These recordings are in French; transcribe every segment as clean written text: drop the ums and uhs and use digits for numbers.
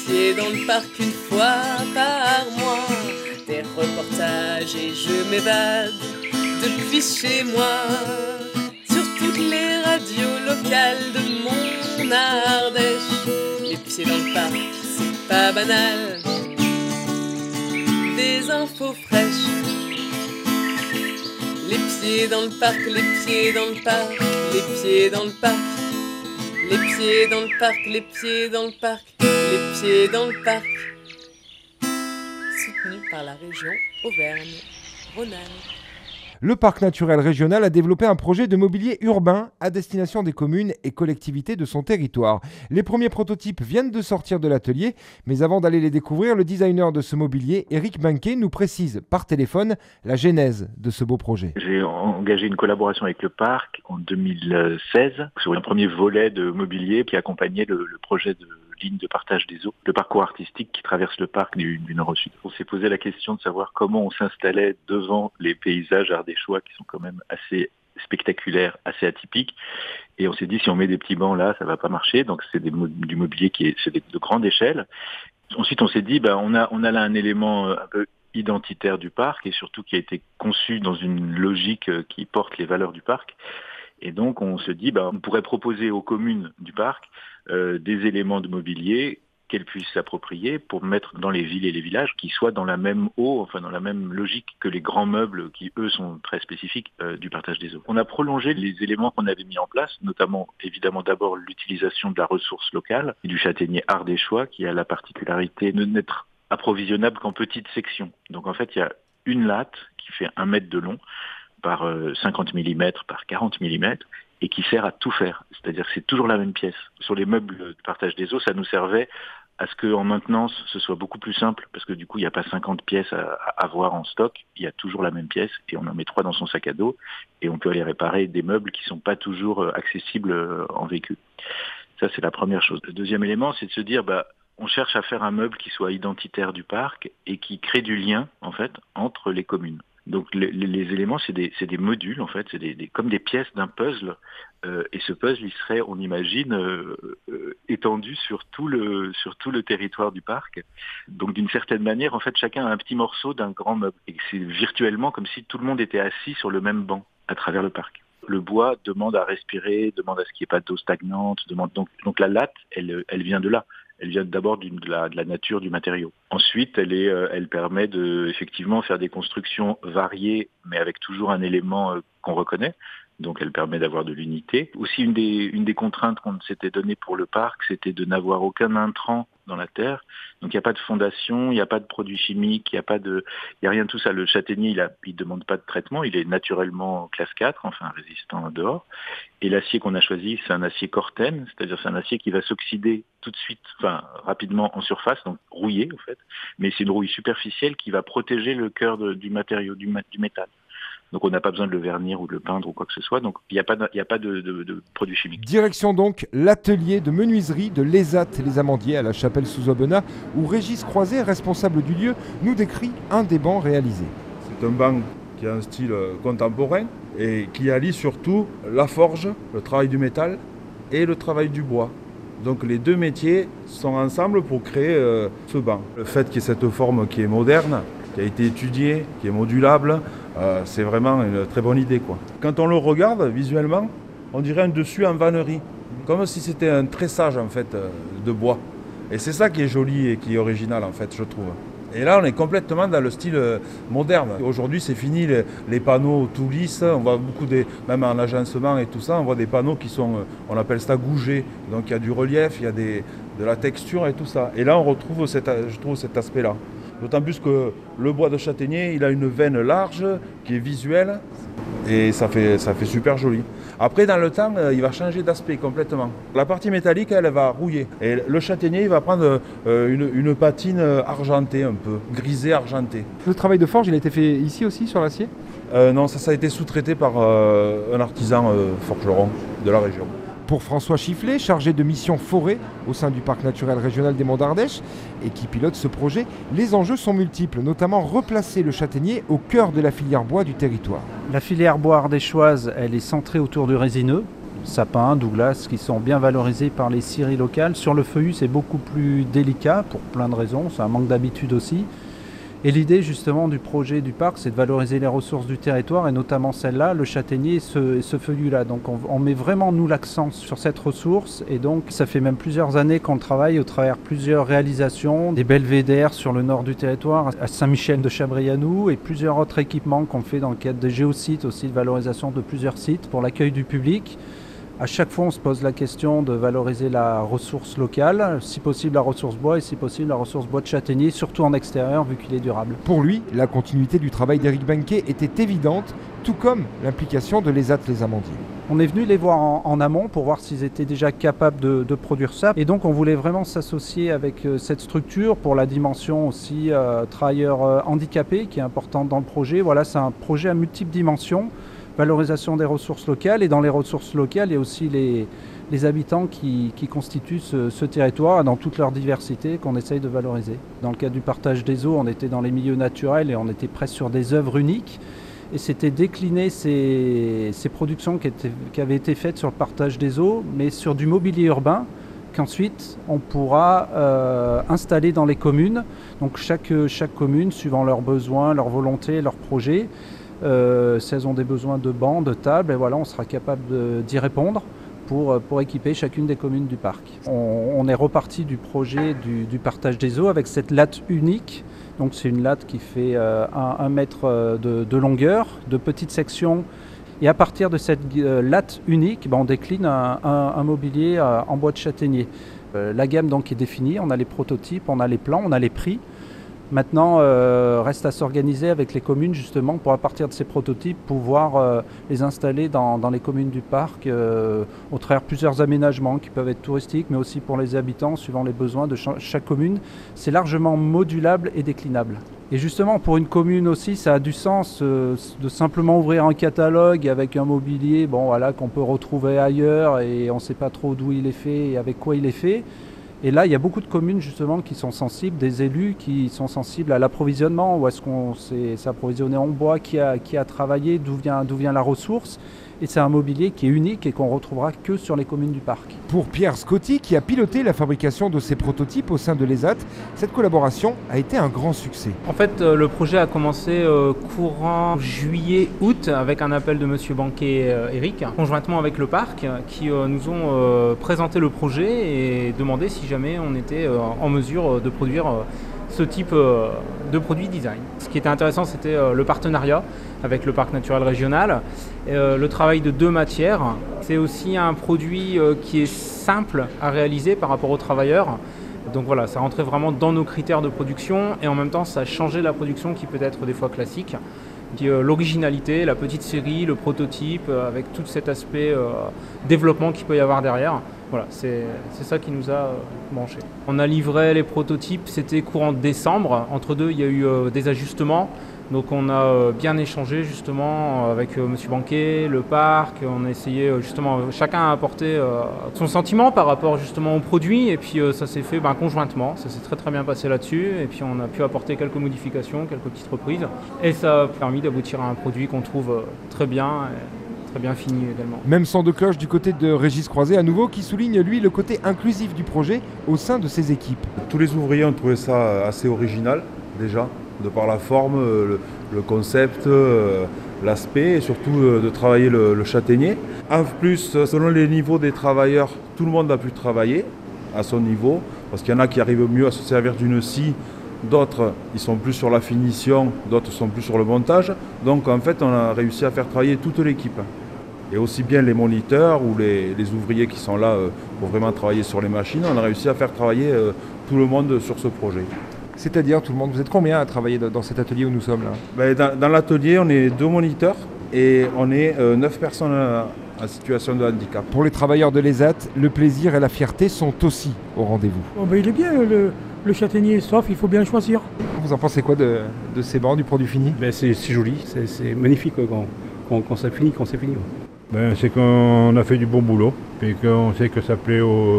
pieds dans le parc une fois par mois. Des reportages et je m'évade depuis chez moi. Sur toutes les radios locales de mon Ardèche. Les pieds dans le parc, c'est pas banal. Des infos fraîches. Les pieds dans le parc, les pieds dans le parc, les pieds dans le parc. Les pieds dans le parc, les pieds dans le parc, les pieds dans le parc. Soutenu par la région Auvergne-Rhône-Alpes. Le parc naturel régional a développé un projet de mobilier urbain à destination des communes et collectivités de son territoire. Les premiers prototypes viennent de sortir de l'atelier, mais avant d'aller les découvrir, le designer de ce mobilier, Éric Banquet, nous précise par téléphone la genèse de ce beau projet. J'ai engagé une collaboration avec le parc en 2016 sur un premier volet de mobilier qui accompagnait le projet de ligne de partage des eaux, le parcours artistique qui traverse le parc du nord au sud. On s'est posé la question de savoir comment on s'installait devant les paysages ardéchois qui sont quand même assez spectaculaires, assez atypiques. Et on s'est dit, si on met des petits bancs là, ça va pas marcher. Donc c'est du mobilier c'est de grande échelle. Ensuite, on s'est dit, on a là un élément un peu identitaire du parc et surtout qui a été conçu dans une logique qui porte les valeurs du parc. Et donc, on se dit, on pourrait proposer aux communes du parc des éléments de mobilier qu'elles puissent s'approprier pour mettre dans les villes et les villages qui soient dans la même eau, dans la même logique que les grands meubles qui, eux, sont très spécifiques du partage des eaux. On a prolongé les éléments qu'on avait mis en place, notamment, évidemment, d'abord l'utilisation de la ressource locale, du châtaignier ardéchois qui a la particularité de n'être approvisionnable qu'en petites sections. Donc, en fait, il y a une latte qui fait 1 mètre de long, par 50 mm, par 40 mm, et qui sert à tout faire. C'est-à-dire que c'est toujours la même pièce. Sur les meubles de partage des eaux, ça nous servait à ce qu'en maintenance, ce soit beaucoup plus simple, parce que du coup, il n'y a pas 50 pièces à avoir en stock, il y a toujours la même pièce, et on en met 3 dans son sac à dos, et on peut aller réparer des meubles qui ne sont pas toujours accessibles en véhicule. Ça, c'est la première chose. Le deuxième élément, c'est de se dire, on cherche à faire un meuble qui soit identitaire du parc, et qui crée du lien, en fait, entre les communes. Donc les éléments, c'est des modules en fait, c'est comme des pièces d'un puzzle. Et ce puzzle, il serait, on imagine, étendu sur tout le territoire du parc. Donc d'une certaine manière, en fait, chacun a un petit morceau d'un grand meuble. Et c'est virtuellement comme si tout le monde était assis sur le même banc à travers le parc. Le bois demande à respirer, demande à ce qu'il n'y ait pas d'eau stagnante. Donc la latte, elle vient de là. Elle vient d'abord de la nature du matériau. Ensuite, elle permet de effectivement faire des constructions variées, mais avec toujours un élément qu'on reconnaît. Donc, elle permet d'avoir de l'unité. Aussi, une des contraintes qu'on s'était données pour le parc, c'était de n'avoir aucun intrant dans la terre. Donc, il n'y a pas de fondation, il n'y a pas de produits chimiques, il n'y a rien de tout ça. Le châtaignier, il demande pas de traitement, il est naturellement classe 4, enfin résistant dehors. Et l'acier qu'on a choisi, c'est un acier Corten, c'est-à-dire c'est un acier qui va s'oxyder tout de suite, rapidement en surface, donc rouillé en fait. Mais c'est une rouille superficielle qui va protéger le cœur du matériau, du métal. Donc on n'a pas besoin de le vernir ou de le peindre ou quoi que ce soit. Donc il n'y a pas de produits chimiques. Direction donc l'atelier de menuiserie de l'ESAT Les Amandiers à la Chapelle-sous-Aubenas, où Régis Croiset, responsable du lieu, nous décrit un des bancs réalisés. C'est un banc qui a un style contemporain et qui allie surtout la forge, le travail du métal et le travail du bois. Donc les deux métiers sont ensemble pour créer ce banc. Le fait qu'il y ait cette forme qui est moderne, qui a été étudiée, qui est modulable, c'est vraiment une très bonne idée, quoi. Quand on le regarde visuellement, on dirait un dessus en vannerie, comme si c'était un tressage en fait de bois. Et c'est ça qui est joli et qui est original en fait, je trouve. Et là, on est complètement dans le style moderne. Aujourd'hui, c'est fini les panneaux tout lisses. On voit beaucoup même en agencement et tout ça, on voit des panneaux qui sont, on appelle ça gougés. Donc il y a du relief, il y a de la texture et tout ça. Et là, on retrouve je trouve cet aspect-là. D'autant plus que le bois de châtaignier, il a une veine large qui est visuelle et ça fait super joli. Après, dans le temps, il va changer d'aspect complètement. La partie métallique, elle va rouiller. Et le châtaignier, il va prendre une patine argentée un peu, grisée argentée. Le travail de forge, il a été fait ici aussi, sur l'acier ? Non, ça a été sous-traité par un artisan forgeron de la région. Pour François Chifflet, chargé de mission forêt au sein du Parc naturel régional des Monts d'Ardèche et qui pilote ce projet, les enjeux sont multiples, notamment replacer le châtaignier au cœur de la filière bois du territoire. La filière bois ardéchoise, elle est centrée autour du résineux, sapins, Douglas, qui sont bien valorisés par les scieries locales. Sur le feuillu, c'est beaucoup plus délicat pour plein de raisons, c'est un manque d'habitude aussi. Et l'idée justement du projet du parc, c'est de valoriser les ressources du territoire et notamment celle-là, le châtaignier et ce feuillu-là. Donc on met vraiment nous l'accent sur cette ressource et donc ça fait même plusieurs années qu'on travaille au travers plusieurs réalisations, des belvédères sur le nord du territoire, à Saint-Michel de Chabrianou et plusieurs autres équipements qu'on fait dans le cadre des géosites aussi, de valorisation de plusieurs sites pour l'accueil du public. À chaque fois, on se pose la question de valoriser la ressource locale, si possible la ressource bois et si possible la ressource bois de châtaignier, surtout en extérieur vu qu'il est durable. Pour lui, la continuité du travail d'Éric Benquet était évidente, tout comme l'implication de l'ESAT Les Amandiers. On est venu les voir en amont pour voir s'ils étaient déjà capables de produire ça. Et donc on voulait vraiment s'associer avec cette structure pour la dimension aussi travailleurs handicapés qui est importante dans le projet. Voilà, c'est un projet à multiples dimensions. Valorisation des ressources locales et dans les ressources locales, il y a aussi les habitants qui constituent ce territoire dans toute leur diversité qu'on essaye de valoriser. Dans le cadre du partage des eaux, on était dans les milieux naturels et on était presque sur des œuvres uniques et c'était décliner ces productions qui avaient été faites sur le partage des eaux mais sur du mobilier urbain qu'ensuite on pourra installer dans les communes. Donc chaque commune, suivant leurs besoins, leurs volontés, leurs projets, si elles ont des besoins de bancs, de tables, et voilà, on sera capable d'y répondre pour équiper chacune des communes du parc. On est reparti du projet du partage des eaux avec cette latte unique. Donc c'est une latte qui fait 1 mètre de longueur, de petites sections. Et à partir de cette latte unique, on décline un mobilier en bois de châtaignier. La gamme donc est définie, on a les prototypes, on a les plans, on a les prix. Maintenant, reste à s'organiser avec les communes justement pour à partir de ces prototypes pouvoir les installer dans les communes du parc au travers plusieurs aménagements qui peuvent être touristiques mais aussi pour les habitants suivant les besoins de chaque commune. C'est largement modulable et déclinable. Et justement pour une commune aussi ça a du sens de simplement ouvrir un catalogue avec un mobilier qu'on peut retrouver ailleurs et on ne sait pas trop d'où il est fait et avec quoi il est fait. Et là, il y a beaucoup de communes justement qui sont sensibles, des élus qui sont sensibles à l'approvisionnement, où est-ce qu'on s'est approvisionné en bois, qui a travaillé, d'où vient la ressource. Et c'est un mobilier qui est unique et qu'on retrouvera que sur les communes du parc. Pour Pierre Scotti, qui a piloté la fabrication de ces prototypes au sein de l'ESAT, cette collaboration a été un grand succès. En fait, le projet a commencé courant juillet-août avec un appel de Monsieur Benquet et Eric, conjointement avec le parc, qui nous ont présenté le projet et demandé si jamais on était en mesure de produire ce type de produit design. Ce qui était intéressant, c'était le partenariat avec le parc naturel régional, le travail de 2 matières. C'est aussi un produit qui est simple à réaliser par rapport aux travailleurs. Donc voilà, ça rentrait vraiment dans nos critères de production et en même temps, ça a changé la production qui peut être des fois classique. L'originalité, la petite série, le prototype, avec tout cet aspect développement qu'il peut y avoir derrière. Voilà, c'est ça qui nous a branchés. On a livré les prototypes, c'était courant décembre. Entre deux, il y a eu des ajustements. Donc on a bien échangé justement avec Monsieur Benquet, le parc. On a essayé justement, chacun a apporté son sentiment par rapport justement au produit. Et puis ça s'est fait conjointement. Ça s'est très bien passé là-dessus. Et puis on a pu apporter quelques modifications, quelques petites reprises. Et ça a permis d'aboutir à un produit qu'on trouve très bien fini également. Même son de cloche du côté de Régis Croiset à nouveau, qui souligne lui le côté inclusif du projet au sein de ses équipes. Tous les ouvriers ont trouvé ça assez original déjà, de par la forme, le concept, l'aspect et surtout de travailler le châtaignier. En plus, selon les niveaux des travailleurs, tout le monde a pu travailler à son niveau, parce qu'il y en a qui arrivent mieux à se servir d'une scie, d'autres ils sont plus sur la finition, d'autres sont plus sur le montage. Donc en fait on a réussi à faire travailler toute l'équipe. Et aussi bien les moniteurs ou les ouvriers qui sont là pour vraiment travailler sur les machines, on a réussi à faire travailler tout le monde sur ce projet. C'est-à-dire tout le monde, vous êtes combien à travailler dans cet atelier où nous sommes là ? Dans l'atelier on est 2 moniteurs et on est 9 personnes en situation de handicap. Pour les travailleurs de l'ESAT, le plaisir et la fierté sont aussi au rendez-vous. Il est bien le châtaignier, sauf il faut bien choisir. Vous en pensez quoi de ces bancs, du produit fini ? C'est joli, c'est magnifique quand ça finit. C'est qu'on a fait du bon boulot et qu'on sait que ça plaît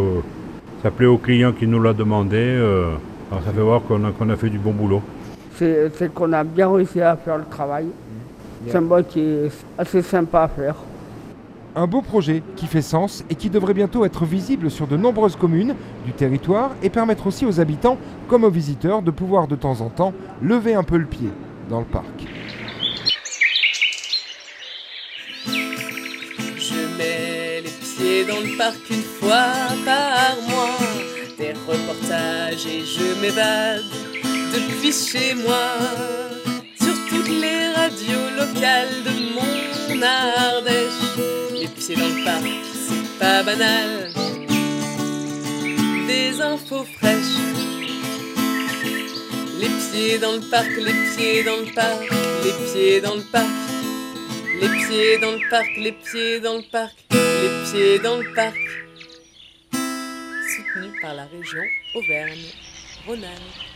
aux clients qui nous l'a demandé. Alors ça fait voir qu'on a fait du bon boulot. C'est qu'on a bien réussi à faire le travail. C'est un banc qui est assez sympa à faire. Un beau projet qui fait sens et qui devrait bientôt être visible sur de nombreuses communes du territoire et permettre aussi aux habitants comme aux visiteurs de pouvoir de temps en temps lever un peu le pied dans le parc. Je mets les pieds dans le parc une fois par mois. Des reportages et je m'évade depuis chez moi. Sur toutes les radios locales de mon Ardèche. Les pieds dans le parc, c'est pas banal. Des infos fraîches. Les pieds dans le parc, les pieds dans le parc, les pieds dans le parc. Les pieds dans le parc, les pieds dans le parc, les pieds dans le parc. Soutenu par la région Auvergne-Rhône-Alpes.